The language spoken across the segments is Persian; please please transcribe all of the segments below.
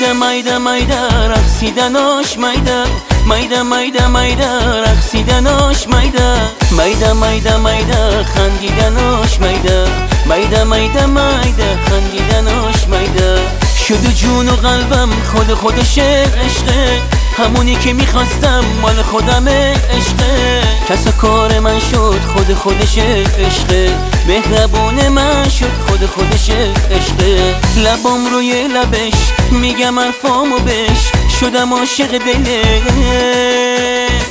مایده رقصیدناش مایده رقصیدناش مایده خندیدناش مایده خندیدناش شد جون و قلبم خودشه عشقه، همونی که میخواستم مال خودمه عشقه، کسا کار من شد خودشه عشقه، مهربون من شد خودشه عشقه، لبام روی لبش میگم حرفامو بش، شدم عاشق دلش.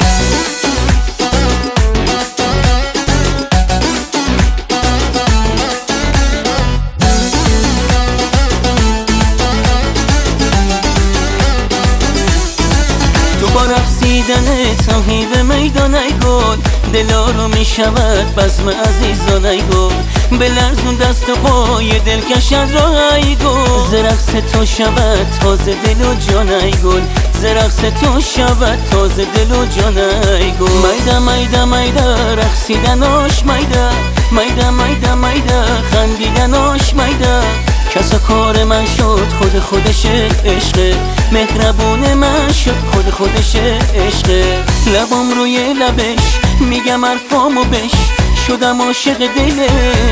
با رقصیدنت راهی به میدان ای گل، دلا رو میشود بزم عزیزان ای گل، بلرزون دست و پای دلکشت را ای گل، ز رقص تو شود تازه دل و جان ای گل، ز رقص تو شود تازه دل و جان ای گل. مایده رقصیدناش مایده خندیدناش کسا کار من شد خودشه عشقه، مهربون من شد خودشه عشقه، لبام روی لبش میگم حرفامو بش، شدم عاشق دلش.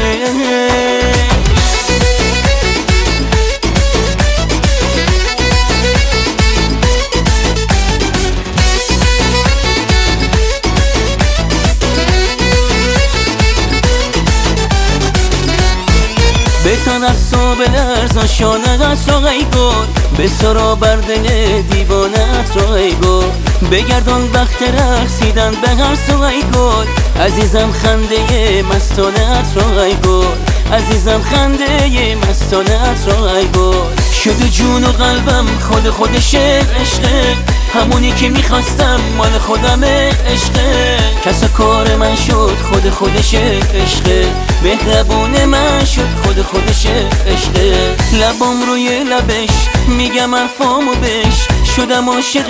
بتن رقصا بلرزان شانه‌ات را ای گل، بسرا بر دل دیوانه‌ات را ای گل، بگردان وقت رقصیدن به هر سو ای گل، عزیزم خنده مستانه‌ات را ای گل، عزیزم خنده مستانه‌ات را ای گل، شد جون و قلبم خودشه عشقه، همونی که میخواستم مال خودمه عشقه، کسا کار من شد خودشه عشقه، مهربون من شد خودشه عشقه، لبام روی لبش میگم حرفامو بش، شدم عاشق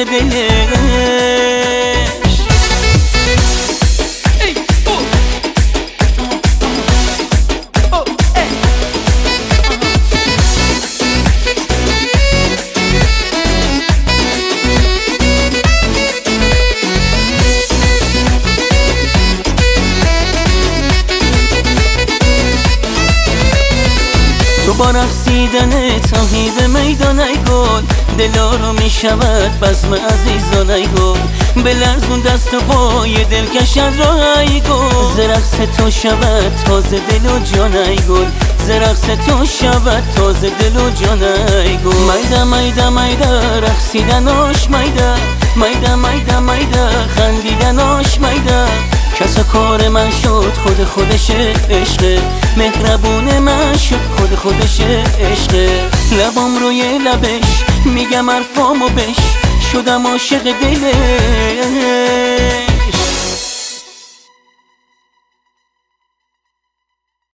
دلش. تو با رقصیدنت راهی به میدان ای گل، دلا رو میشود بزم عزیزان ای گل، بلرزون دست و پای دلکشت را ای گل، ز رقص تو شود تازه دل و جان ای گل، ز رقص تو شود تازه دل و جان ای گل. مایده رقصیدناش مایده خندیدناش کسا کار من شد خودشه عشقه، مهربون من شد خودشه عشقه، لبام روی لبش میگم حرفامو بش، شدم عاشق دلش.